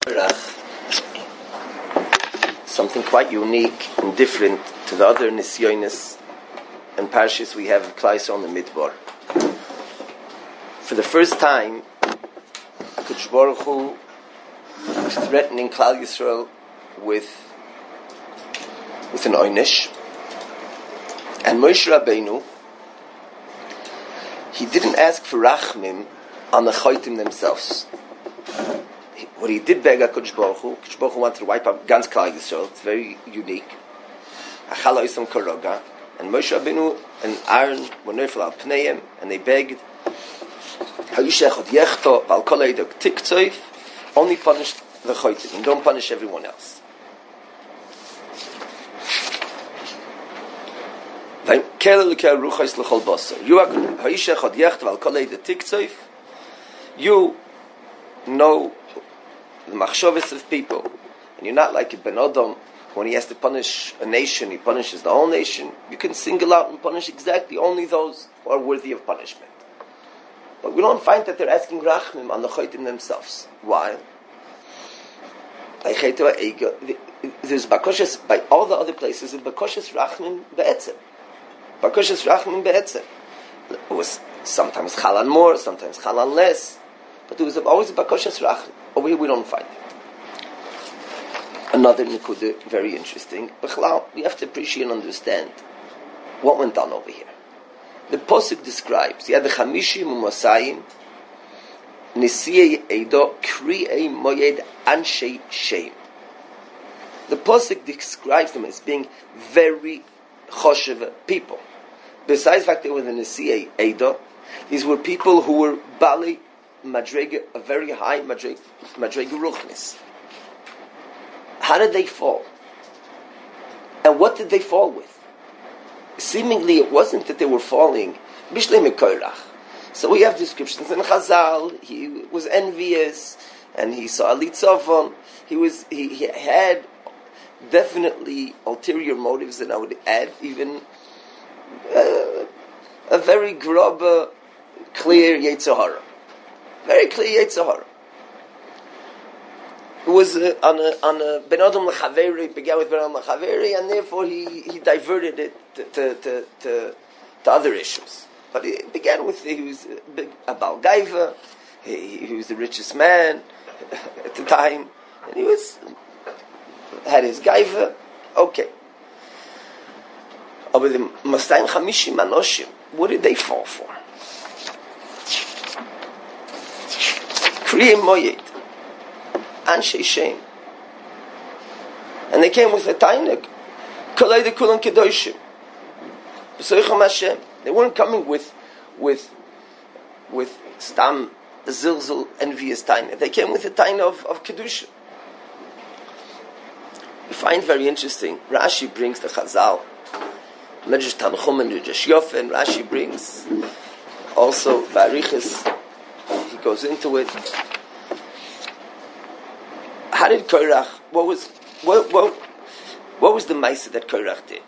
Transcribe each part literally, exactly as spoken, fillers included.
Something quite unique and different to the other Nisyonis and Parshas we have of Klal Yisrael in the Midbar. For the first time, HaKadosh Baruch Hu was threatening Klal Yisrael with with an oynish, and Moshe Rabbeinu, he didn't ask for rachmim on the choitim themselves. What he did beg HaKadosh Baruch Hu, HaKadosh Baruch Hu wanted to wipe out ganz Klal Yisrael. It's very unique. Achala Yisam Karoga, and Moshe Rabbeinu and Aaron were neifel al pneim, and they begged, Hayishechot yechto val kol eidok tiktzoif, only punish the choitim and don't punish everyone else. You know the machshavos of people, and you're not like a Ben Adam. When he has to punish a nation, he punishes the whole nation. You can single out and punish exactly only those who are worthy of punishment. But we don't find that they're asking rachmim on the choitim themselves. Why? There's bakoshes by all the other places. There's bakoshes rachmim be'etzem. Bakoshes rachmim be'etzem. It was sometimes chalan more, sometimes chalan less, but there was always a bakoshes rachmim. Over here we don't find it. Another nikuda, very interesting. We have to appreciate and understand what went on over here. The Posuk describes, he had the Chamishim Umasayim, Nisiyei Eido, Kri'ei Moyed Anshei Shem. The Posuk describes them as being very choshev people. Besides the fact they were the Nisiyei Eido, these were people who were Bali Madrega, a very high Madrega Ruchnis. How did they fall? And what did they fall with? Seemingly it wasn't that they were falling Bishlei Mekoirach. So we have descriptions in Chazal. He was envious and he saw Alitzavon. He was he, he had definitely ulterior motives, and I would add even uh, a very grub, uh, clear Yetzer Hara. Very clear Yetzer Hara. It was uh, on a on a Ben Adam L'Chaveri, began with Ben Adam L'Chaveri, and therefore he, he diverted it to to, to to to other issues. But it began with he was a, big, a Baal Gaiva, he, he was the richest man at the time, and he was had his Gaiva. Okay. But the Mastayim Chamishim Anoshim, what did they fall for? Kriyim Moyed. Anshei Shem. And they came with a tainuk. Kolei de kulan kedoshim. B'soicham Hashem. They weren't coming with with with stam zilzul envious tainuk. They came with a tainuk of, of kedushim. We find very interesting. Rashi brings the Chazal, Medrash Tanchum and Medrash Yofen. Rashi brings also Barichas. He goes into it. How did Korach? What was what what what was the ma'aseh that Korach did?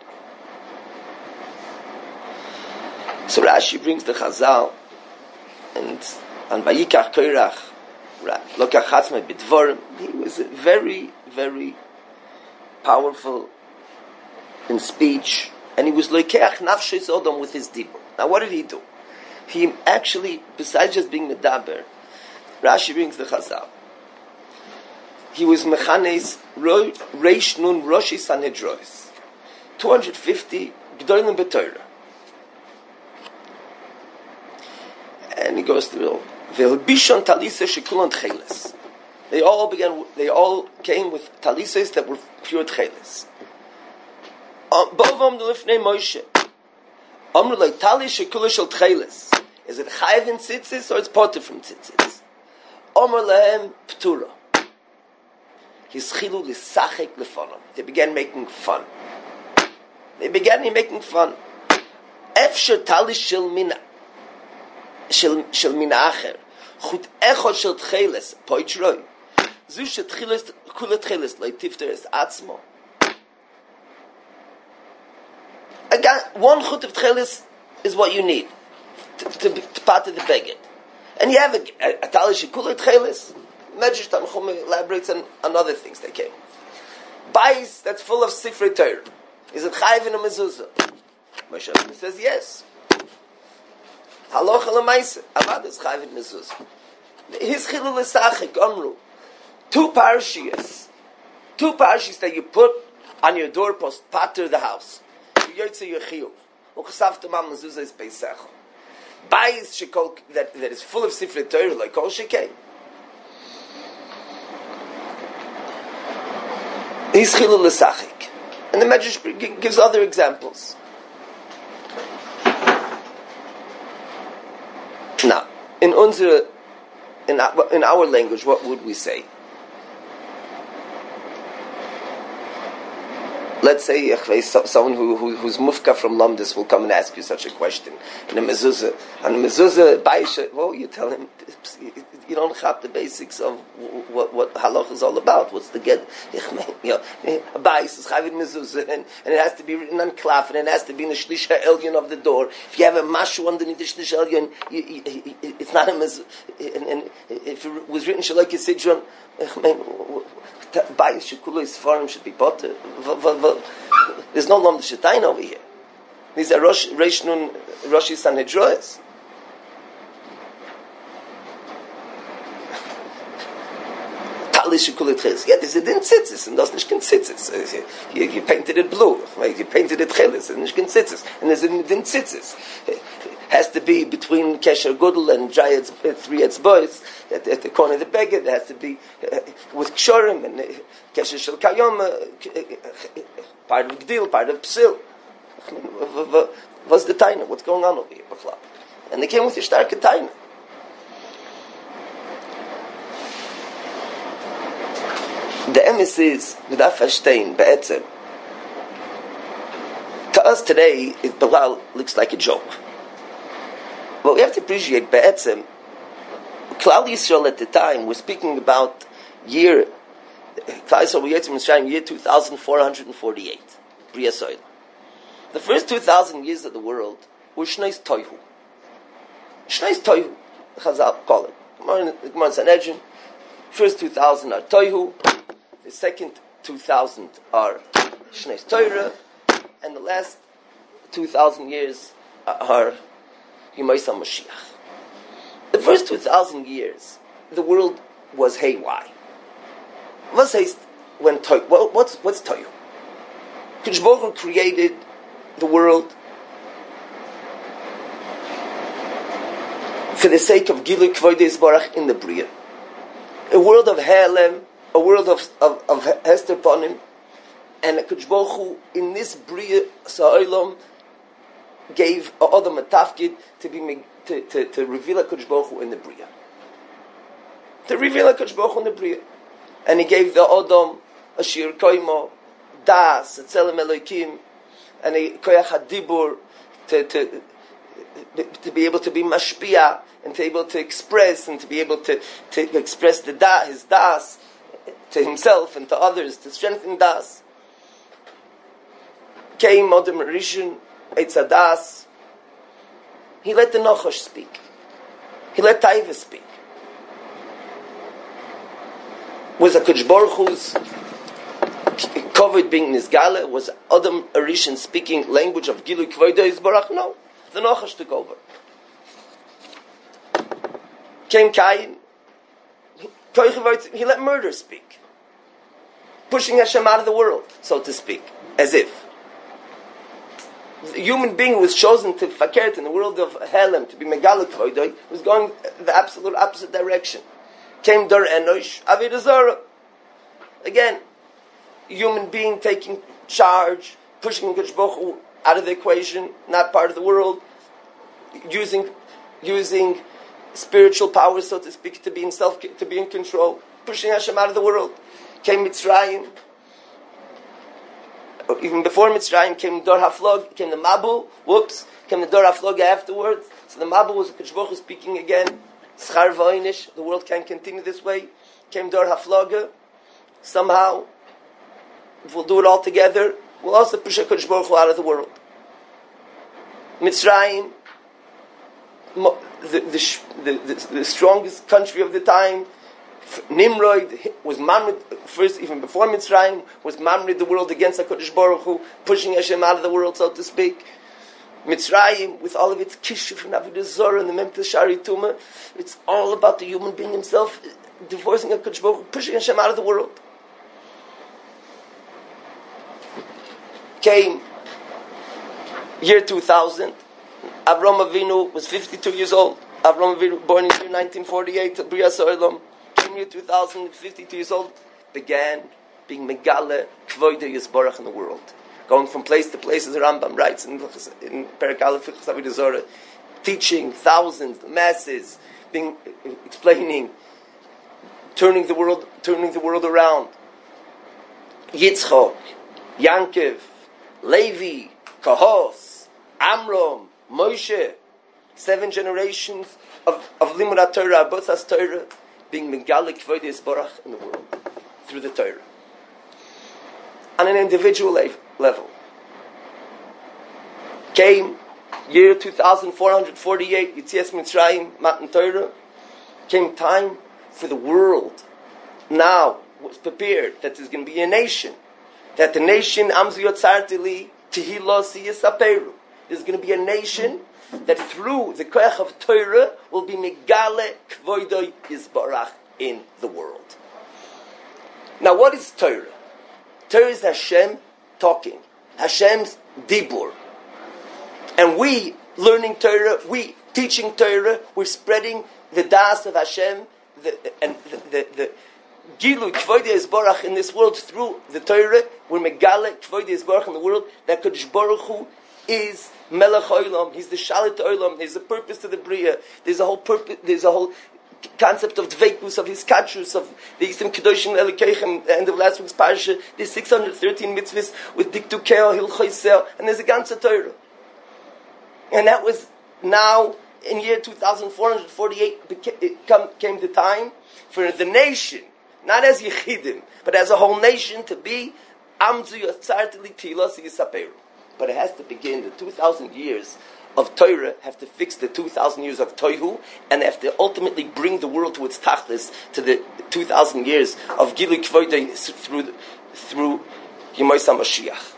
So Rashi brings the Chazal, and on Vayikach Korach, Lokach Chatzmei B'Dvorim. He was very very powerful in speech, and he was Loikeach Nafshei Sodom with his dibur. Now, what did he do? He actually, besides just being medaber, Rashi brings the Chazal. He was Mechanes Reish Nun Roshi Sanhedrois. two hundred fifty G'dolim B'Torah. And he goes through V'Elbishon Talisa Shekulan Tcheles. They all began. They all came with talisas that were pure tcheles. Bovam Lifnei Moshe. Amru like talis shekula shel tcheles. Is it chayav in tzitzis or it's potter from tzitzis? Amru lehem ptura. Hischilu lisachek lefonim. They began making fun. They began making fun. Efsher talis shel mina shel shel mina acher. Chut echot shel tcheles poitroi. Zu shel tcheles kula tcheles like tifter es atzmo. Again, one chut of tcheles is what you need to, to, to part of the beged. And you have a, a, a talis shel kula tcheles. Medrash Tanchuma elaborates on, on other things that came. Bais that's full of Sifrei Torah. Is it Chayiv in a mezuzah? Moshe Rabbeinu says yes. Halacha l'maisa. Avad is Chayiv in mezuzah. His Chilul Esachik, Omru. Two parashiyas. Two parashiyas that you put on your doorpost, pater the house. You yotze your chiyuv. U'chasavtu mam mezuzah is Pesach. Bais shekol, that, that is full of Sifrei Torah, like Kol Shekei. He's Chilul Esachik. And the Medrash gives other examples. Now, in unsere, in our, in our language, what would we say? Let's say someone who, who who's mufka from Lomdus will come and ask you such a question. In a mezuzah, and a mezuzah, baisha, well, you tell him you don't have the basics of what what halach is all about. What's the get? You know, a bais is chavit mezuzah, and, and it has to be written on klaf, and it has to be in the shlisha elyon of the door. If you have a mashu underneath the shlisha elyon, it's not a mezuzah. And, and if it was written shalok yisidron, Bais shekulu isfarim should be potter. There's no lom d'shetayin over here. These are Rosh Reish Nun Roshi Sanhedroes. Tali shekulu tchilis. Yeah, there's a din tzitzis, and that's nicht ken tzitzis. You, you painted it blue, right? You painted it tchilis, and nicht ken tzitzis. And there's a din tzitzis. Has to be between Kesher Gudel and Jayet's, uh, three Etzbois at, at the corner of the beggar. It has to be uh, with Kshorim and uh, Kesher Shel Kayom, uh, part of Gdil, part of Psil. What's the taina? What's going on over here? And they came with a starke taina. The emes is V'daf Hashtein Be'etzem. To us today, it Bilal looks like a joke. But we have to appreciate Be'etzem. Klal Yisrael at the time was speaking about year Klal Yisrael Yetzim Mitzrayim year two thousand four hundred and forty-eight. Bria Soil. The first two thousand years of the world were Shneis Toihu. Shneis Toihu, Chazal call it. Gemara Sanhedrin. First two thousand are Toihu. The second two thousand are Shneis Torah, and the last two thousand years are Yemaisa Mashiach. The first two thousand years, the world was haywire. What's haste when Toy? Well, what's what's Toy? Kadosh Baruch Hu created the world for the sake of Gilui Kvoidei Yisbarach in the Bria, a world of Helem, a world of of, of Hester Ponim, and Kadosh Baruch Hu in this Bria Sa'olam gave a Adam a tafkid to be to, to, to reveal a Kadosh Baruch Hu in the Bria. To reveal a Kadosh Baruch Hu in the Bria. And he gave the Adam a shir koimo, das, a tzelem Elokim, and a koyach hadibur to, to, to be able to be mashpia, and to be able to express, and to be able to, to express the da, his das to himself and to others, to strengthen das. Came Adam Rishon, Eitzadas. He let the Nochosh speak. He let Taiva speak. Was a Kadosh Baruch Hu's covered being Nizgala? Was Adam Rishon speaking language of Gilui Kvoidei Yisbarach? No. The Nochosh took over. Came Cain. He let murder speak. Pushing Hashem out of the world, so to speak. As if. The human being who was chosen to fakert in the world of Helem, to be Megala Kvoidei, was going the absolute opposite direction. Came Dor Enosh, Avodah Zarah. Again, human being taking charge, pushing Kadosh Baruch Hu out of the equation, not part of the world, using using spiritual power, so to speak, to be in self, to be in control, pushing Hashem out of the world. Came Mitzrayim. Even before Mitzrayim came Dor HaFlog, came the Mabul, whoops, came the Dor HaFlog afterwards. So the Mabul was Kadosh Baruch Hu speaking again. Schar V'oinish, the world can't continue this way. Came Dor HaFlog. Somehow, if we'll do it all together, we'll also push Kadosh Baruch Hu out of the world. Mitzrayim, the, the, the, the, the strongest country of the time, Nimrod was Mamrid, first, even before Mitzrayim, was Mamrid the world against HaKadosh Baruch Hu, pushing Hashem out of the world, so to speak. Mitzrayim, with all of its kishuf and avodah zarah and the memtes shari tumah, it's all about the human being himself divorcing HaKadosh Baruch Hu, pushing Hashem out of the world. Came year two thousand. Avram Avinu was fifty-two years old. Avram Avinu, born in year nineteen forty-eight, B'rias Ha'olam. Came year two thousand, fifty-two years old, began being Megale Kvoide Yisborach in the world. Going from place to place, as the Rambam writes in, in Perek Aleph Fichas Avodah Zarah, teaching thousands, the masses, being, explaining, turning the world, turning the world around. Yitzchok, Yankiv, Levi, Kahos, Amram, Moshe, seven generations of, of Limud Torah, Abotzas Torah, being Megale Kvoide Yisborach in the world, through the Torah. On an individual level. Came year two thousand four hundred forty-eight, Yitzias Mitzrayim, Matan Torah. Came time for the world. Now was prepared that there's going to be a nation. That the nation, Amzu Yotzartili, Tehillah Siyasaperu. There's going to be a nation that through the Koach of Torah will be Megale Kvoidoi Yisbarach in the world. Now what is Torah? Torah is Hashem talking. Hashem's dibur. And we, learning Torah, we, teaching Torah, we're spreading the das of Hashem, the, and the, the, the Gilu Kvoide Yisbarach in this world through the Torah. We're Megale Kvoide Yisbarach in the world, that Kadosh Baruch Hu is Melech Olam. He's the Shalit Olam. There's a purpose to the Bria. There's a whole purpose, there's a whole concept of Dveikus, of his Kadshus, of the Yisem Kedoshim Elikeichem, the end of last week's Parsha. There's six hundred thirteen mitzvahs with Diktukeo, Hilchoiseo, and there's a ganze Torah. And that was now, in year two thousand four hundred forty-eight, it come, came the time for the nation, not as Yechidim, but as a whole nation, to be Amzu Yotzartili Tilos Yisaperu. But it has to begin. The two thousand years of Torah have to fix the two thousand years of Toihu, and have to ultimately bring the world to its tachlis, to the two thousand years of Gilui Kvoidei through through Yemos HaMashiach.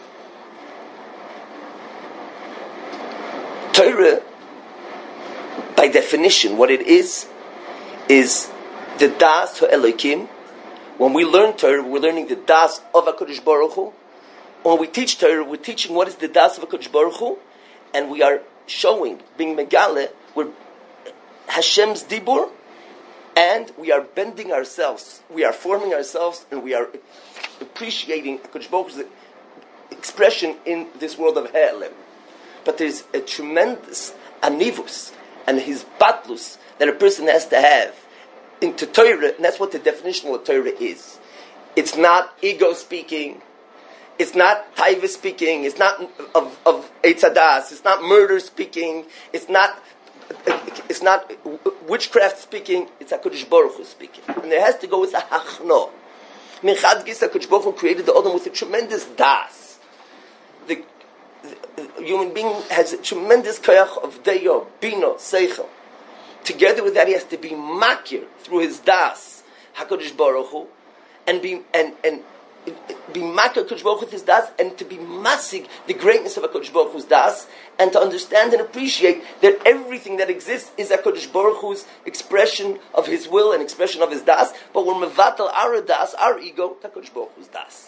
Torah, by definition, what it is, is the Das HaElokim. When we learn Torah, we're learning the Das of HaKadosh Baruch Hu. When we teach Torah, we're teaching what is the Das of HaKadosh Baruch Hu, and we are showing, being Megale, we're Hashem's Dibur, and we are bending ourselves, we are forming ourselves, and we are appreciating HaKadosh Baruch Hu's expression in this world of Ha'elim. But there's a tremendous anivus and his batlus that a person has to have into Torah, and that's what the definition of Torah is. It's not ego speaking, it's not taiva speaking, it's not of, of eitzadas, it's not murder speaking, it's not it's not witchcraft speaking, it's HaKadosh Baruch Hu speaking. And there has to go with a hachno. Minchad Gis HaKadosh Baruch Hu created the Adam with a tremendous das. The The human being has a tremendous koyach of deyo, bino, seichel. Together with that, he has to be makir through his das, HaKadosh Baruch Hu, and be and and be makir HaKadosh Baruch Hu with his das, and to be masig the greatness of HaKadosh Baruch Hu's das, and to understand and appreciate that everything that exists is HaKadosh Baruch Hu's expression of his will and expression of his das. But we're mevatel our das, our ego, HaKadosh Baruch Hu's das.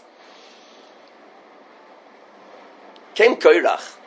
Came Koirach,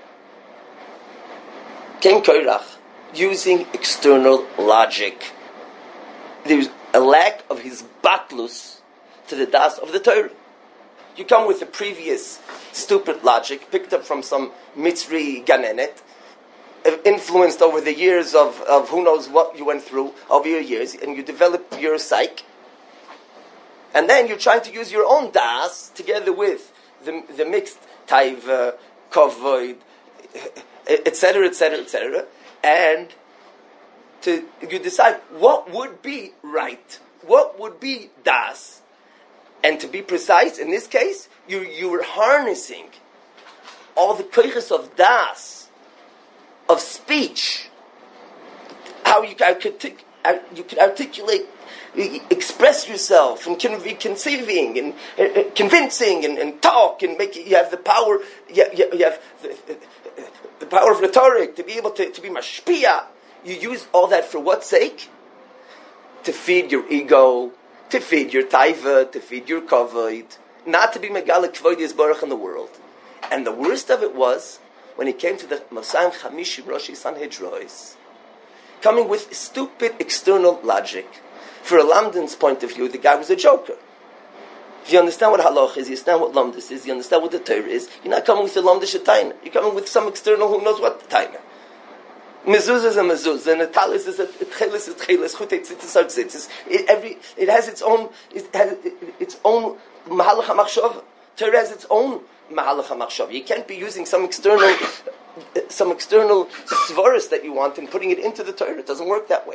came Koirach, using external logic. There was a lack of his batlus to the das of the Torah. You come with the previous stupid logic, picked up from some Mitzri Ganenet, influenced over the years of, of who knows what you went through over your years, and you develop your psyche. And then you're trying to use your own das together with the, the mixed taiva, Kovoid, et cetera, et cetera, et cetera, and to you decide what would be right, what would be das, and to be precise, in this case, you you were harnessing all the koiches of das, of speech, how you could you could articulate express yourself and can be conceiving and uh, convincing and, and talk and make you have the power. You, you, you have the, the, the power of rhetoric to be able to, to be mashpia. You use all that for what sake? To feed your ego, to feed your taiva, to feed your kavod, not to be megala kvod yisborach in the world. And the worst of it was when he came to the Masayim Chamishim Roshi Sanhedrois, coming with stupid external logic. For a Lamdan's point of view, the guy was a joker. If you understand what halach is, you understand what lamdus is, you understand what the Torah is, you're not coming with the lamdish taina. You're coming with some external who knows what the taina. Mezuzah is a mezuzah, and a talis is a tchelis is tchelis, chutei tzitzis are tzitzis. It every it has its own it has its own mahalach hamachshava. Torah has its own mahalach hamachshava. You can't be using some external some external svaris that you want and putting it into the Torah. It doesn't work that way.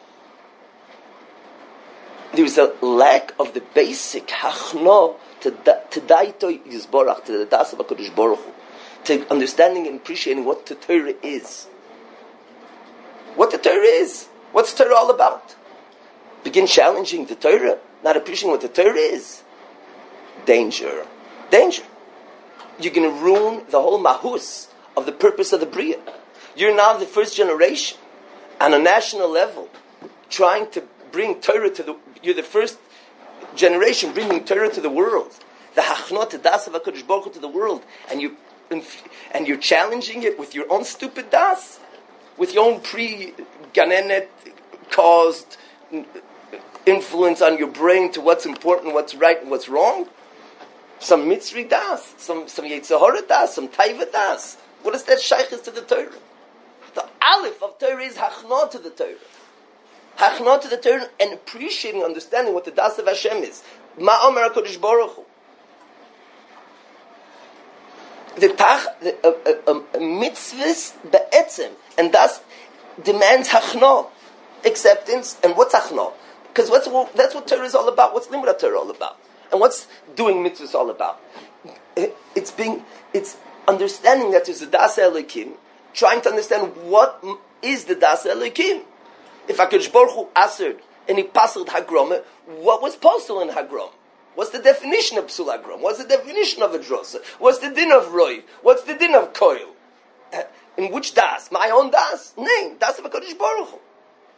There's a lack of the basic hachno to to daito yizborach, to the das of HaKadosh Baruch Hu, to understanding and appreciating what the Torah is. What the Torah is. What's Torah all about? Begin challenging the Torah, not appreciating what the Torah is. Danger. Danger. You're going to ruin the whole mahus of the purpose of the Bria. You're now the first generation on a national level trying to bring Torah to the... You're the first generation bringing Torah to the world. The hachnot, the das of HaKadosh Baruch Hu to the world. And, you, and you're challenging it with your own stupid das. With your own pre-ganenet caused influence on your brain to what's important, what's right, and what's wrong. Some mitzri das, some some yetzahara das, some taiva das. What is that shaykhis to the Torah? The aleph of Torah is hachnah to the Torah. Hachnah to the Torah and appreciating, understanding what the das of Hashem is. Ma'omer HaKadosh Baruch Hu. The tach, the uh, uh, uh, mitzvahs be'etzem, and thus demands hachno, acceptance. And what's hachno? Because what's that's what Torah is all about. What's limud Torah all about? And what's doing mitzvahs all about? It's being, it's understanding that there's a das Elokim, trying to understand what is the das Elokim. If HaKadosh Baruch Hu answered and he passed hagrom, what was postal in hagrom? What's the definition of Psul Agrom? What's the definition of a drosa? What's the din of Roiv? What's the din of Koil? Uh, in which das? My own das? Name. Das of HaKadosh Baruch Hu.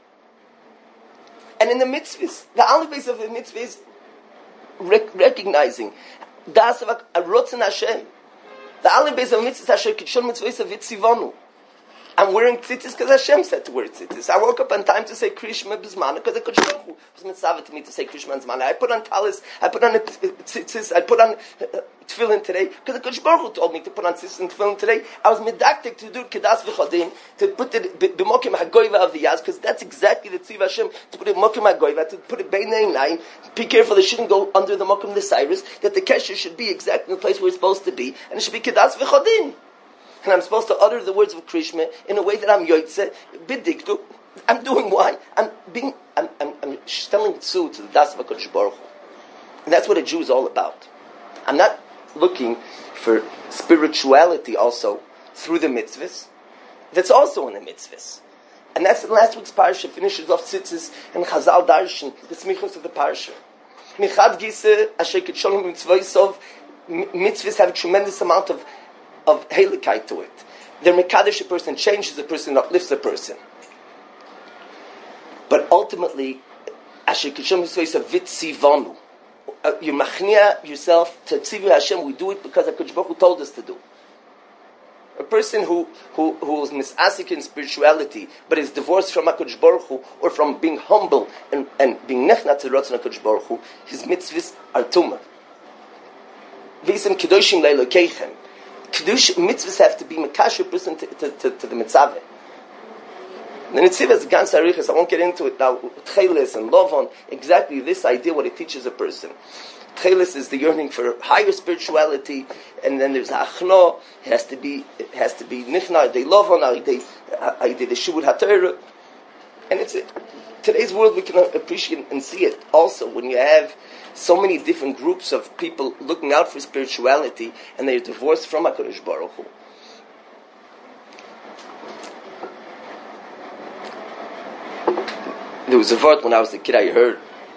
And in the mitzvahs, the only base of the mitzvah is rec- recognizing das of a Rotzen Hashem. The only base of mitzvahs is Hashem Kitshon mitzvahs of Yitzivonu. I'm wearing tzitzis because Hashem said to wear tzitzis. I woke up on time to say Krishma B'zmana because the Kodesh Baruch Hu was mitzvah to me to say Krishma B'zmana. I put on talis, I put on a tzitzis, I put on uh, tefillin today because the Kodesh Baruch Hu told me to put on tzitzis and tefillin today. I was medactic to do kedas v'chodim, to put it b'mokim hagoyva of the yaz, because that's exactly the tziv Hashem, to put it mokim hagoyva, to put it beinay nine. Be careful, it shouldn't go under the mokim the cyrus, that the kesher should be exactly in the place where it's supposed to be, and it should be kedas v'chodim. And I'm supposed to utter the words of Krishma in a way that I'm yoytze, bidiktu. I'm doing why? I'm being, I'm, I'm, I'm telling tzu to the das of HaKadosh Baruch Hu. And that's what a Jew is all about. I'm not looking for spirituality also through the mitzvahs. That's also in the mitzvahs. And that's in last week's parsha, finishes off tzitzis and Chazal Darshan, the smichos of the parsha. Michad gise, asher kitsholim mitzvahs, mitzvahs have a tremendous amount of of helikai to it. They're mekadesh a person, changes a person, uplifts a person. But ultimately, asher kishom yisveis a vitzivonu. You machnia yourself to tzivu Hashem. We do it because HaKadosh Baruch Hu told us to do. A person who who who is misasik in spirituality, but is divorced from HaKadosh Baruch Hu, or from being humble and, and being nechnat to rotzen HaKadosh Baruch Hu, his mitzvahs are tumah. V'isem kedoshim le'elokeichem. Kedush mitzvahs have to be mekasher person to, to, to, to the mitzvah. The Nitziv is ganz arichas. I won't get into it now. Tchelis and Lovon, exactly this idea, what it teaches a person. Tchelis is the yearning for higher spirituality, and then there's achno. It has to be, it has to be nichna. They Lovon, they, they the shuvut haTorah, and it's it. Today's world we can appreciate and see it also when you have so many different groups of people looking out for spirituality and they're divorced from HaKadosh Baruch Hu. There was a word when I was a kid I heard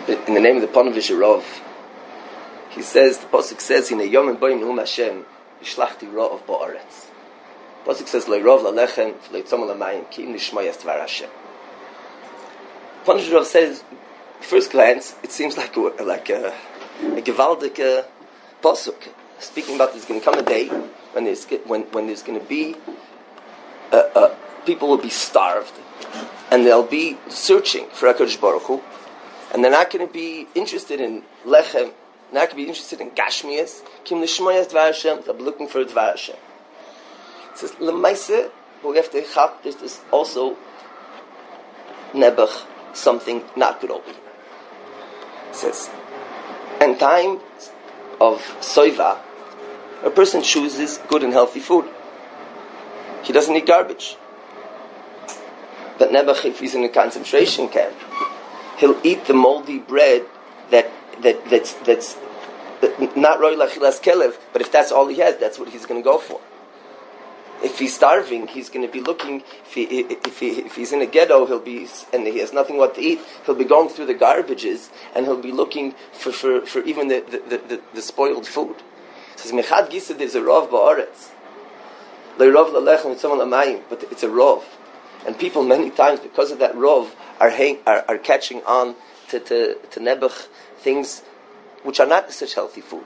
in the name of the Ponevezher Rov, he says, the Pasuk says, in a Yom and Boim Neum Hashem, Yishlachti Rov Ba'aretz. The Pasuk says, Lo Rov Lalechem, Lo Yitzom Lamayim, Ki Im Nishmoyas Dvar Hashem. Ponevezher Rov says, first glance, it seems like a, like a, a Gevaldik uh, Pasuk, speaking about there's going to come a day when there's, when, when there's going to be, uh, uh, people will be starved, and they'll be searching for HaKadosh Baruch Hu, and they're not going to be interested in Lechem, not going to be interested in Gashmias, Kim Nishmoyas Dvar Hashem, they'll be looking for Dvar Hashem. It says, L'maise, but we have to have, there's this also, Nebuch, something not good over here. It says, in times of Soiva, a person chooses good and healthy food. He doesn't eat garbage. But Nebuch, if he's in a concentration camp, he'll eat the moldy bread that that that's that's not roy lachilas kelev, but if that's all he has, that's what he's going to go for. If he's starving, he's going to be looking. If he if he if he's in a ghetto, he'll be and he has nothing what to eat. He'll be going through the garbages and he'll be looking for for, for even the the, the the spoiled food. It says mechad gisa there's a rov ba'aretz, lo rov lalechem mitzvah lamayim, but it's a rov. And people many times, because of that rov, are, hang, are are catching on to to, to Nebuch, things which are not such healthy food.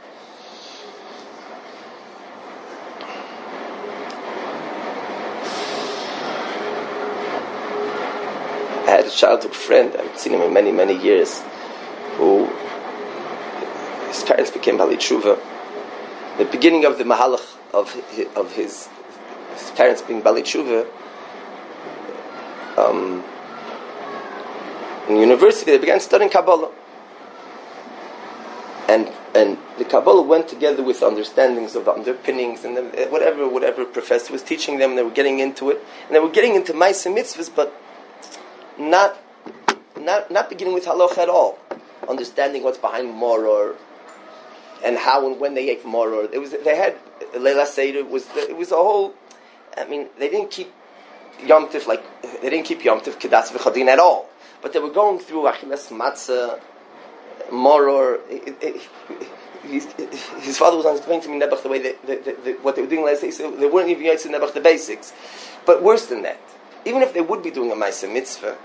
I had a childhood friend, I haven't seen him in many, many years, who his parents became Bali Tshuva. The beginning of the Mahalach of his, of his, his parents being Bali Tshuva, Um, in university, they began studying Kabbalah, and and the Kabbalah went together with understandings of underpinnings and the, whatever whatever professor was teaching them. And they were getting into it, and they were getting into Ma'aseh Mitzvahs, but not not not beginning with Halacha at all, understanding what's behind Moror and how and when they ate Moror. It was they had Leila Seder. It was it was a whole. I mean, they didn't keep Yom Tif, like, they didn't keep Yom Tif, Kedas V'Chodin at all. But they were going through Achilas Matzah, Moror. His, his father was explaining to me Nebuch the way they, they, they, they, what they were doing last day, so they weren't even using Nebuch the basics. But worse than that, even if they would be doing a Ma'aseh Mitzvah,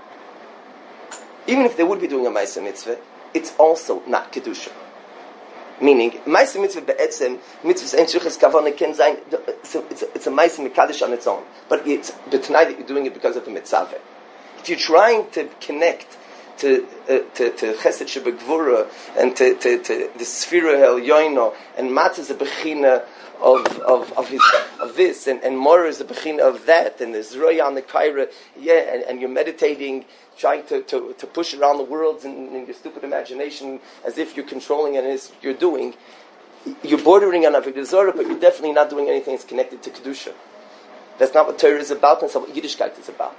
even if they would be doing a Ma'aseh Mitzvah, it's also not Kedusha. Meaning, Ma'aseh Mitzvah be'etzem, Mitzvahs ein Shrichas Kavanah can sein, it's a, it's a, it's a Ma'aseh Mekadosh on its own. But it's b'tnai that you're doing it because of the Mitzvah. If you're trying to connect to uh, to, to Chesed Shebegvura and to, to, to the Sfira El Yoino, and Matzah is a Bechina of of of, his, of this, and, and Morah is a Bechina of that, and there's Roya on the Kaira, yeah, and, and you're meditating, trying to, to, to push around the world in, in your stupid imagination as if you're controlling it as you're doing. You're bordering on Avodah Zarah, but you're definitely not doing anything that's connected to Kedusha. That's not what Torah is about, that's not what Yiddishkeit is about.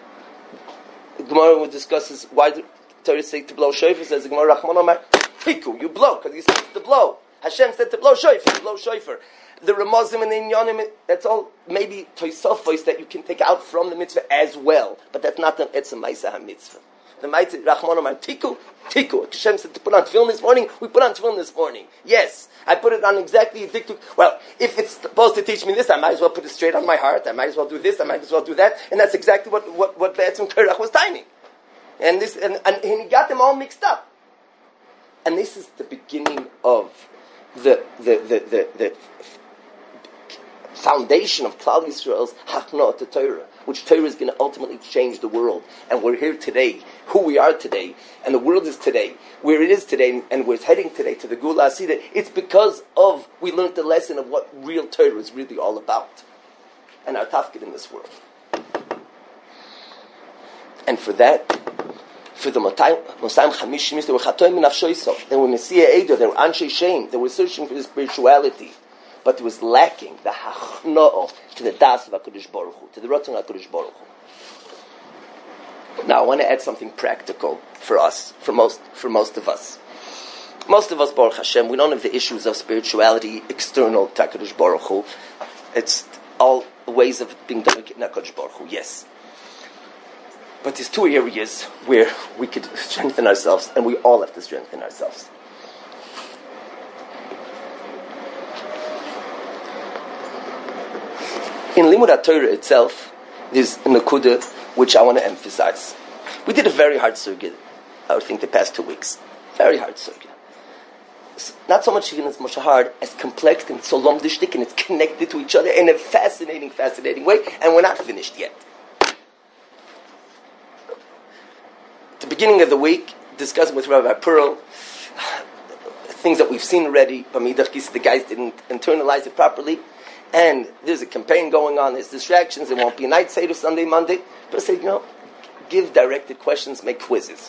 The Gemara discusses why the Torah say to blow shofar. Says the Gemara, Rachman Omar, Tiku, you blow, because he said to blow. Hashem said to blow shofar, blow shofar. The Ramazim and the Inyanim, that's all maybe Toisophois that you can take out from the mitzvah as well. But that's not the Etzem Ma'aseh HaMitzvah. The Ma'aseh, Rachman Omar, Tiku, Tiku. Hashem said to put on tefillin this morning, we put on tefillin this morning. Yes, I put it on exactly a diktuk. Well, if it's supposed to teach me this, I might as well put it straight on my heart. I might as well do this, I might as well do that. And that's exactly what, what, what Be'etzem Korach was timing. And this, and, and he got them all mixed up. And this is the beginning of the, the, the, the, the foundation of Klal Yisrael's Hachna to Torah, which Torah is going to ultimately change the world. And we're here today, who we are today, and the world is today, where it is today, and we're heading today to the Gula Asida. It's because of, we learned the lesson of what real Torah is really all about, and our tafkid in this world. And for that, for the Mosayim Chamishim, they were Chatoim Minafshoiso, they were Messiah Eido, they were Anshe Shem, they were searching for the spirituality. But it was lacking the hachno'o to the das of HaKadosh Baruch Hu, to the Ratzon HaKadosh Baruch Hu. Now, I want to add something practical for us, for most, for most of us. Most of us, Baruch Hashem, we don't have the issues of spirituality external to HaKadosh Baruch Hu. It's all ways of being done with HaKadosh Baruch Hu, yes. But there's two areas where we could strengthen ourselves, and we all have to strengthen ourselves. In Limud HaTorah itself, there's a Nakuda which I want to emphasize. We did a very hard surgery, I would think, the past two weeks. Very hard surgery. Not so much even as much hard as complex and so lomdishtik, and it's connected to each other in a fascinating, fascinating way, and we're not finished yet. At the beginning of the week, discussing with Rabbi Pearl things that we've seen already, but the guys didn't internalize it properly, and there's a campaign going on, there's distractions, there won't be a night Seder Sunday, Monday, but I said, you know, give directed questions, make quizzes.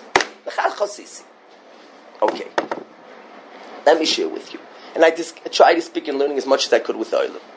Okay. Let me share with you. And I just try to speak and learning as much as I could with the Olam.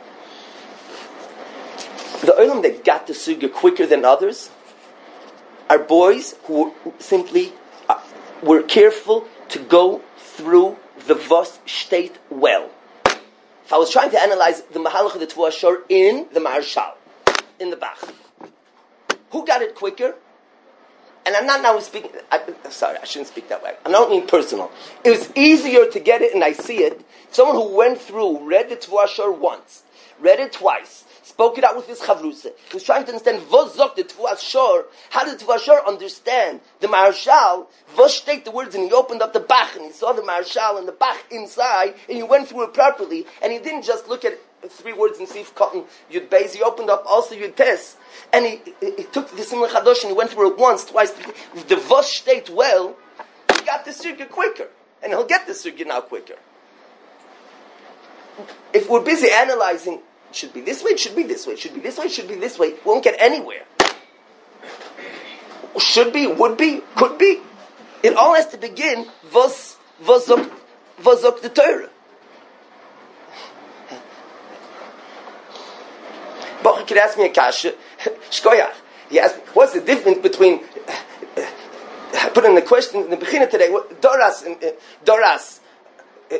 The Olam that got the Sugya quicker than others are boys who simply uh, were careful to go through the Vos state well. If I was trying to analyze the Mahalach of the Tvuah Shor in the Maharshal, in the Bach, who got it quicker? And I'm not now speaking, I, sorry, I shouldn't speak that way. I don't mean personal. It was easier to get it, and I see it. Someone who went through, read the Tvuah Shor once, read it twice, spoke it out with his Chavruse, who's trying to understand, Vos zok the Tvuah Shor, how did the Tvuah Shor understand the Maharshal? Vos state the words, and he opened up the Bach, and he saw the Maharshal and the Bach inside, and he went through it properly, and he didn't just look at three words in Sif Cotton, Yud Beis, he opened up also Yud Tes, and he, he, he took the Simon Chadosh and he went through it once, twice. If the Vos state well, he got the Sugya quicker, and he'll get the Sugya now quicker. If we're busy analyzing, it should be this way, it should be this way, it should be this way, it should be this way, we won't get anywhere. Should be, would be, could be. It all has to begin, Vos, Vosok, Vosok the Torah. But he could ask me a kasha, Shkoyach. He asked me, what's the difference between, uh, I put in the question in the beginning today, what, Doras, and, uh, Doras, uh,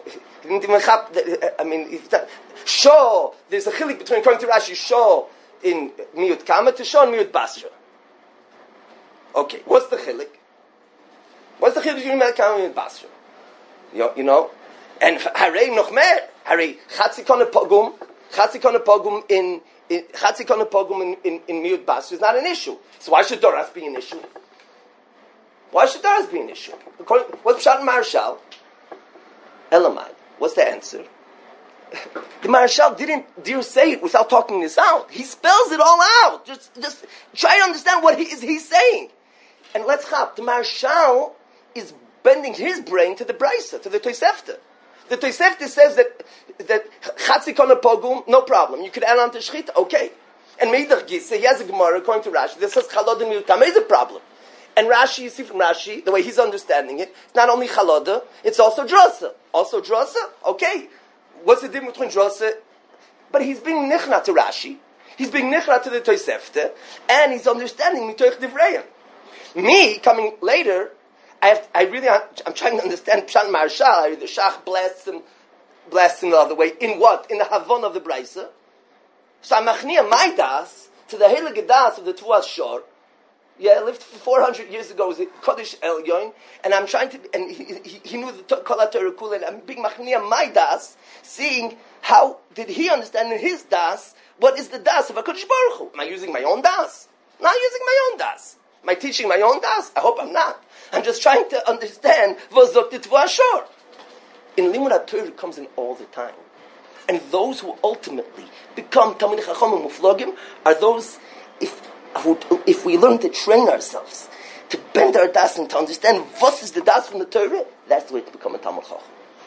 I mean, Shor, there's a chilik between, according to Rashi, Shor in Miyut Kama to Shor in Miyut Basra. Okay, what's the chilik? What's the chilik between Miyut Kama and Miyut Basra? You, you know? And Harei noch mehr, Harei Chatzi Kone Pogum, Chatzi Kone Pogum in Chatzi Kone Pogum in, in, in Miyut Basra is not an issue. So why should Doras be an issue? Why should Doras be an issue? According, what's Pshat Maharshal? Elamai. What's the answer? The Maharshal didn't dare say it without talking this out. He spells it all out. Just, just try to understand what he is he's saying. And let's chap. The Maharshal is bending his brain to the Brisa, to the Tosefta. The Tosefta says that that Chatzi Kone Pogum, no problem. You could add on to Shchita, okay. And Meidach Gisa, he has a Gemara according to Rashi that says Chalod and Miyut is a problem. And Rashi, you see from Rashi, the way he's understanding it, it's not only Chaloda, it's also Drosa. Also Drosa, okay. What's the difference between Drosa? But he's being Nichna to Rashi, he's being Nichna to the Tosefta, and he's understanding Mitoich Divrayim. Me, coming later, I have, I really, I'm trying to understand Pshat Maharshal. The Shach blasts him, blasts him the other way. In what? In the Havon of the Brisa. So I'm machnia my das to the Heilige Das of the Tvuah Shor. Yeah, I lived four hundred years ago. It was a Kodesh Elyon, and I'm trying to, and he, he, he knew the Kol HaTorah Kula, and I'm being machnia my das, seeing how did he understand in his das what is the das of a Kodesh Baruch Hu. Am I using my own das? Not using my own das. Am I teaching my own das? I hope I'm not. I'm just trying to understand Vosok the Tvuah Shor. In Limud HaTorah comes in all the time. And those who ultimately become Talmidei Chachamim Muflogim are those, if, if we learn to train ourselves, to bend our das and to understand what is the das from the Torah, that's the way to become a Talmid Chacham.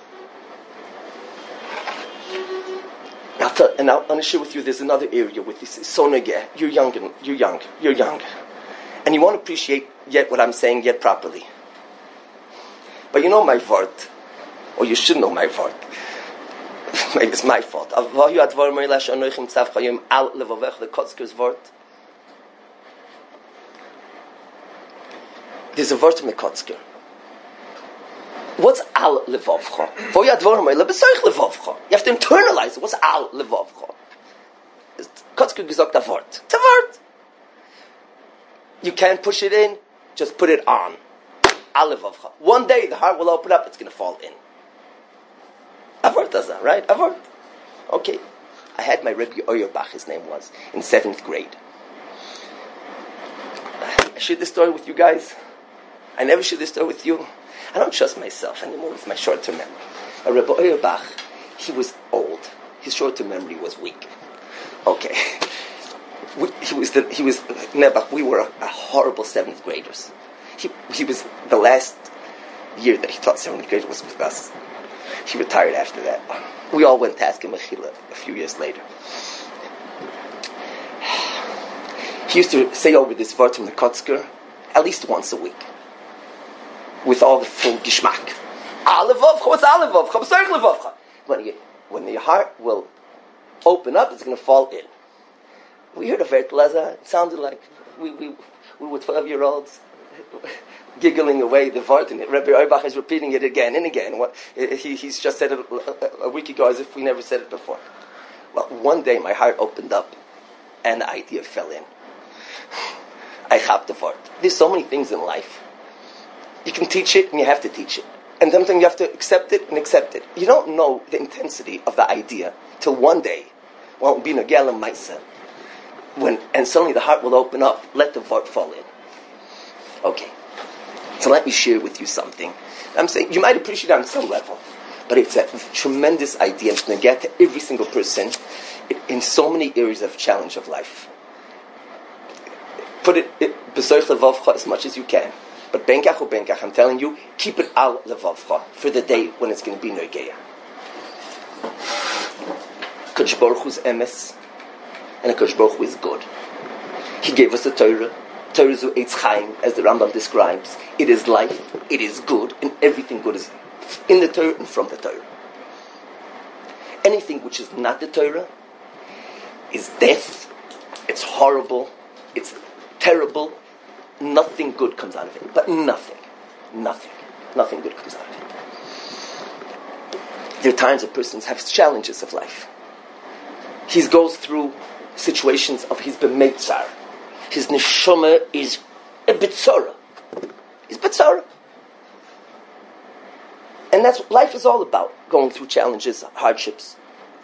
Now, tell, and I'll, I'll share with you, there's another area with this. So negeh, you're young, and you're young, you're young. And you won't appreciate yet what I'm saying yet properly. But you know my word. Or you should know my word. Maybe it's my fault. There's a word from the Kotzker. What's al levavcha? You have to internalize it. What's al levavcha? Kotzker gesagt a word. It's a word. You can't push it in, just put it on. Alevavcha. One day the heart will open up, it's going to fall in. Avort does that, right? Avort. Okay. I had my Rebbe Oyebach, his name was, in seventh grade. I shared this story with you guys. I never shared this story with you. I don't trust myself anymore with my short-term memory. My Rebbe Oyebach, he was old. His short-term memory was weak. Okay. We, he was the, he was, Nebuch, we were a, a horrible seventh graders. He, he was, the last year that he taught seventh grade was with us. He retired after that. We all went to ask him Mechila a few years later. He used to say over this Vart from the Kotzker at least once a week. With all the full Gishmak. Alevavcha, what's Alevavcha? When, you, when your heart will open up, it's going to fall in. We heard of Vert Leza. It sounded like we, we, we were twelve-year-olds giggling away the Vart, and Rebbe Oyebach is repeating it again and again. What, he, he's just said it a, a week ago as if we never said it before. Well, one day my heart opened up and the idea fell in. I have the Vart. There's so many things in life. You can teach it and you have to teach it. And sometimes you have to accept it and accept it. You don't know the intensity of the idea till one day, when it will be Nagel and Maisa, when, and suddenly the heart will open up, let the Vart fall in. Okay. So let me share with you something. I'm saying, you might appreciate it on some level, but it's a tremendous idea. It's going to get to every single person in so many areas of challenge of life. Put it, it besoich levavcha as much as you can. But benkach or benkach, I'm telling you, keep it al levavcha for the day when it's going to be Nogeya. Kodesh Baruch Hu's emes, and Kodesh Baruch Hu is good. He gave us the Torah. Torah zu Eitz Chaim, as the Rambam describes. It is life, it is good, and everything good is in the Torah and from the Torah. Anything which is not the Torah is death, it's horrible, it's terrible, nothing good comes out of it. But nothing, nothing, nothing good comes out of it. There are times a person has challenges of life. He goes through situations of his b'meitzar. His neshama is a bitzara. He's bitzara. And that's what life is all about, going through challenges, hardships.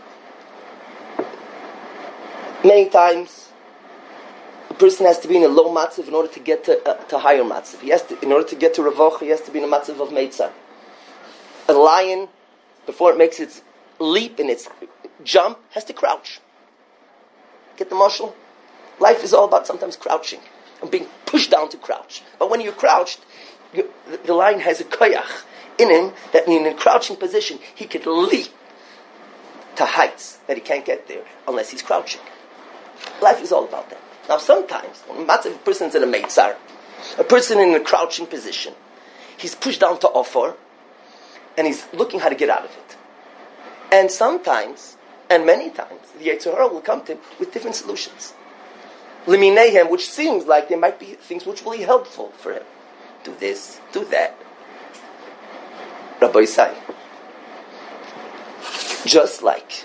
Many times, a person has to be in a low matzav in order to get to, uh, to higher matzav. He has to, in order to get to revocha, he has to be in a matzav of meitzar. A lion, before it makes its leap and its jump, has to crouch. Get the mashal? Life is all about sometimes crouching and being pushed down to crouch. But when you're crouched, you're, the, the lion has a koyach in him that in a crouching position he could leap to heights that he can't get there unless he's crouching. Life is all about that. Now sometimes, when a person's in a meitzar, a person in a crouching position, he's pushed down to offer and he's looking how to get out of it. And sometimes, and many times, the Yetzer Hara will come to him with different solutions. Limineihem, which seems like there might be things which will be helpful for him. Do this, do that. Rabbi Isai, just like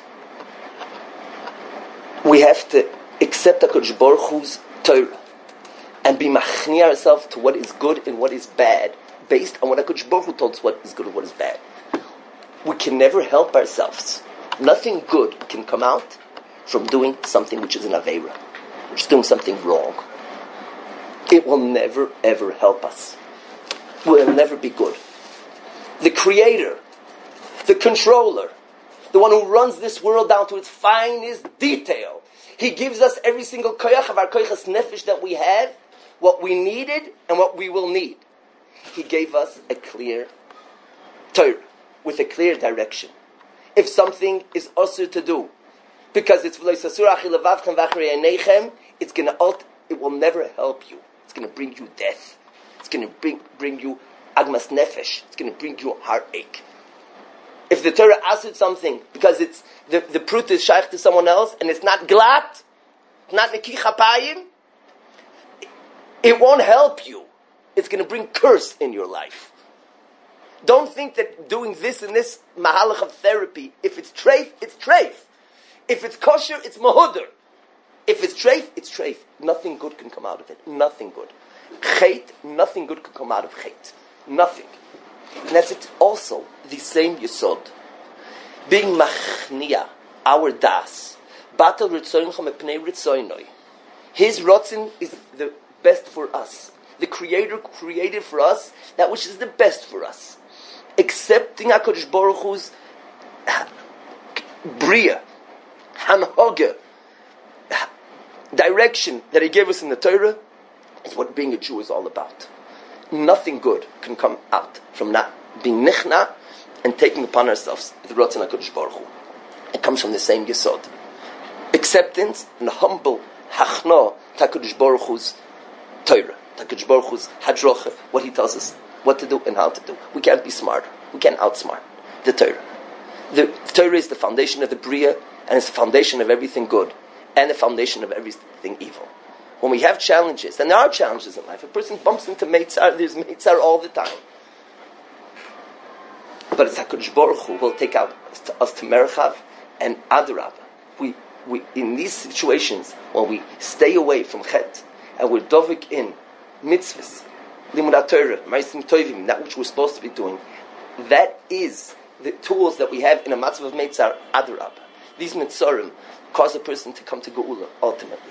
we have to accept HaKadosh Baruch Hu's Torah and be machni ourselves to what is good and what is bad, based on what HaKadosh Baruch Hu told us what is good and what is bad. We can never help ourselves. Nothing good can come out from doing something which is an Aveira, which is doing something wrong. It will never, ever help us. It will never be good. The creator, the controller, the one who runs this world down to its finest detail, he gives us every single koyach of our koyachas nefesh that we have, what we needed and what we will need. He gave us a clear Torah with a clear direction. If something is also to do, because it's it's going to it will never help you. It's going to bring you death. It's going to bring bring you agmas nefesh. It's going to bring you heartache. If the Torah asks something because it's the the prut is shaykh to someone else and it's not glat, not neki chapayim, it won't help you. It's going to bring curse in your life. Don't think that doing this and this mahalach of therapy, if it's treif, it's treif. If it's kosher, it's mahudr. If it's treif, it's treif. Nothing good can come out of it. Nothing good. Chet, nothing good could come out of chet. Nothing. And that's it also, the same yesod. Being machnia, our das. Batal ritzoinchom epnei ritzoinoi. His rotzin is the best for us. The Creator created for us that which is the best for us. Accepting HaKadosh Baruch Hu's bria, hanhoga, direction that He gave us in the Torah is what being a Jew is all about. Nothing good can come out from not being nichna and taking upon ourselves the Ratzon HaKadosh Baruch Hu. It comes from the same yesod. Acceptance and humble hachna to HaKadosh Baruch Hu's Torah, to HaKadosh Baruch Hu's hadrocha, what He tells us what to do and how to do. We can't be smarter. We can't outsmart the Torah. The Torah is the foundation of the bria, and it's the foundation of everything good, and the foundation of everything evil. When we have challenges, and there are challenges in life, a person bumps into meitzar, there's meitzar all the time. But it's HaKadosh Baruch Hu will take out us to Merchav and Adarab. We, we, in these situations, when we stay away from Chet, and we're dovik in mitzvahs, Limud Torah, Ma'asim Tovim, that which we're supposed to be doing, that is the tools that we have in a matzav of Meitzar Adarab. These Mitzorim cause a person to come to Geula, ultimately.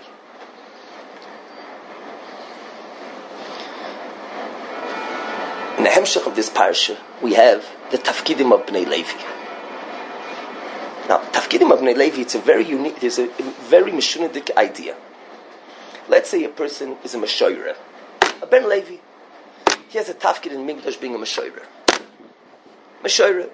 In the Hemshech of this parasha, we have the Tafkidim of Bnei Levi. Now, Tafkidim of Bnei Levi, it's a very unique, there's a very Meshunidik idea. Let's say a person is a Meshoyre, a Ben Levi. He has a tafkid in Migdash being a Meshoyre. Meshoyre.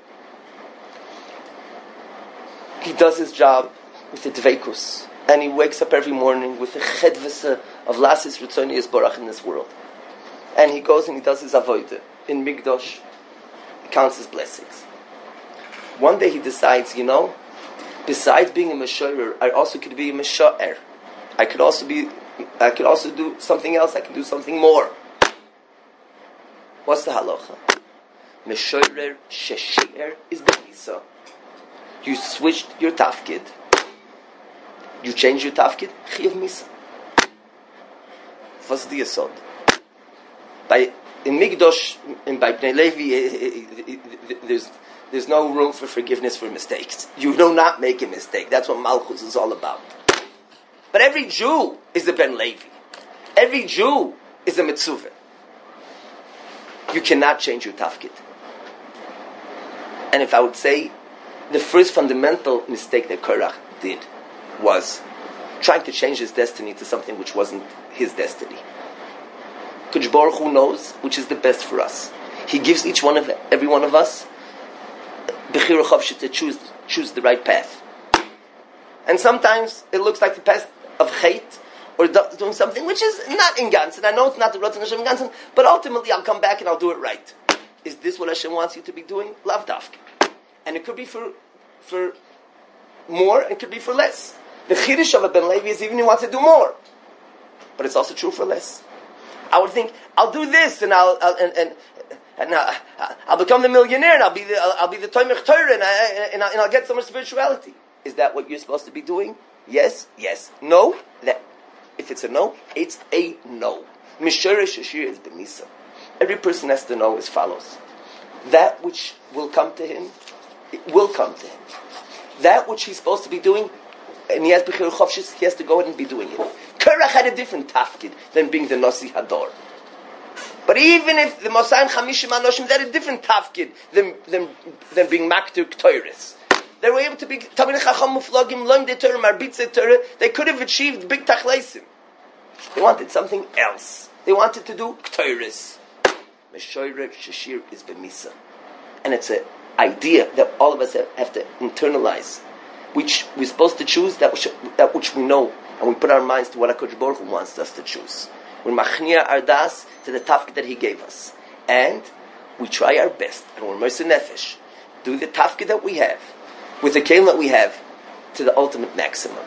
He does his job with the Dveikus, and he wakes up every morning with the chedvesa of Lasis Ritzoni Yisborach in this world. And he goes and he does his avodah in Migdash. He counts his blessings. One day he decides, you know, besides being a Meshoyre, I also could be a Mesho'er. I could also be, I could also do something else. I can do something more. What's the halacha? Meshoyrer sheshir is b'misa. You switched your tafkid. You changed your tafkid. Chiyav misa. What's the yesod? By in Migdosh and by Bnei Levi, there's there's no room for forgiveness for mistakes. You do not make a mistake. That's what Malchus is all about. But every Jew is a Ben Levi. Every Jew is a mitzvah. You cannot change your tafkid. And if I would say, the first fundamental mistake that Korach did was trying to change his destiny to something which wasn't his destiny. Kadosh Baruch Hu knows which is the best for us. He gives each one of every one of us bechira chavshet to choose choose the right path. And sometimes it looks like the path of chait, or doing something which is not in Gansen. I know it's not the Ratzon Hashem in Gansen, but ultimately I'll come back and I'll do it right. Is this what Hashem wants you to be doing? Lav dafka. And it could be for for more, and it could be for less. The chiddush of a Ben Levi is even he wants to do more, but it's also true for less. I would think I'll do this, and I'll, I'll and and, and I'll, I'll become the millionaire, and I'll be the I'll, I'll be the Tomech Torah, and, I, and, I, and I'll get so much spirituality. Is that what you're supposed to be doing? Yes, yes. No, that. If it's a no, it's a no. Mishore Shashir is Benisa. Every person has to know as follows. That which will come to him, it will come to him. That which he's supposed to be doing, and he has Bechir Chavshis, he has to go ahead and be doing it. Korach had a different tafkid than being the Nasi Hador. But even if the Mosayim Chamishim Anoshim, they had a different tafkid than, than, than being Maktur Ktoiris. They were able to be Tamil Chacham Muflagim, Loim de Torah, Marbitze Torah. They could have achieved big Tachleisim. They wanted something else. They wanted to do Ktoiris. Meshoyre Shashir is Bemisa. And it's an idea that all of us have, have to internalize. Which we're supposed to choose that which, that which we know. And we put our minds to what HaKadosh Baruch Hu wants us to choose. We're machnia ardas to the tafkid that He gave us. And we try our best. And we're mercy nefesh. Do the tafkid that we have, with the kelim that we have, to the ultimate maximum.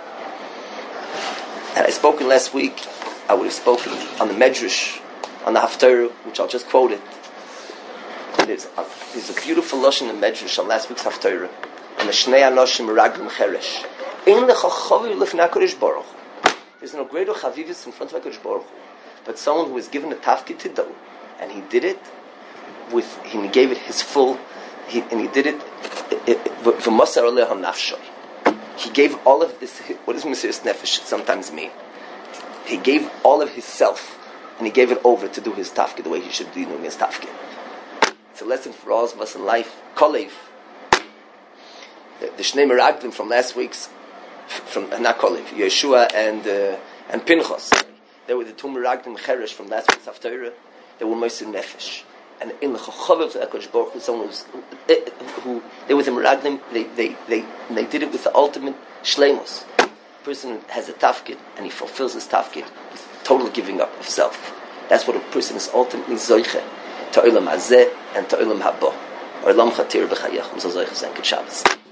And I spoken last week, I would have spoken on the Medrash, on the Haftarah, which I'll just quote it. There's a, there's a beautiful lashon in the Medrash on last week's Haftarah. And the Shnei Anoshim Meraglim Cheresh. Ein lecha chaviv lifnei HaKadosh Baruch Hu. There's no greater chavivis in front of HaKadosh Baruch Hu but someone who was given a tafkid to do, and he did it with, he gave it his full, he, and he did it, v'mosar aleha nafshoy. He gave all of this, what does Mesiras Nefesh sometimes mean? He gave all of his self, and he gave it over to do his tafkid the way he should be doing his tafkid. It's a lesson for all of us in life. Kolev, the, the Shnei Meraglim from last week's, from not Kolev, Yeshua and uh, and Pinchas. They were the two Meraglim Cheresh from last week's Haftarah. They were Mesiras Nefesh. And in the Chochav of the Ekosh Baruch Hu, someone who's, who they were the Meraglim, they they they they did it with the ultimate shleimus. The person has a tafkid and he fulfills his tafkid with total giving up of self. That's what a person is ultimately zoiche to olam hazeh and to olam haba. Olam chatir b'chayach. Zoiche zen Shabbos.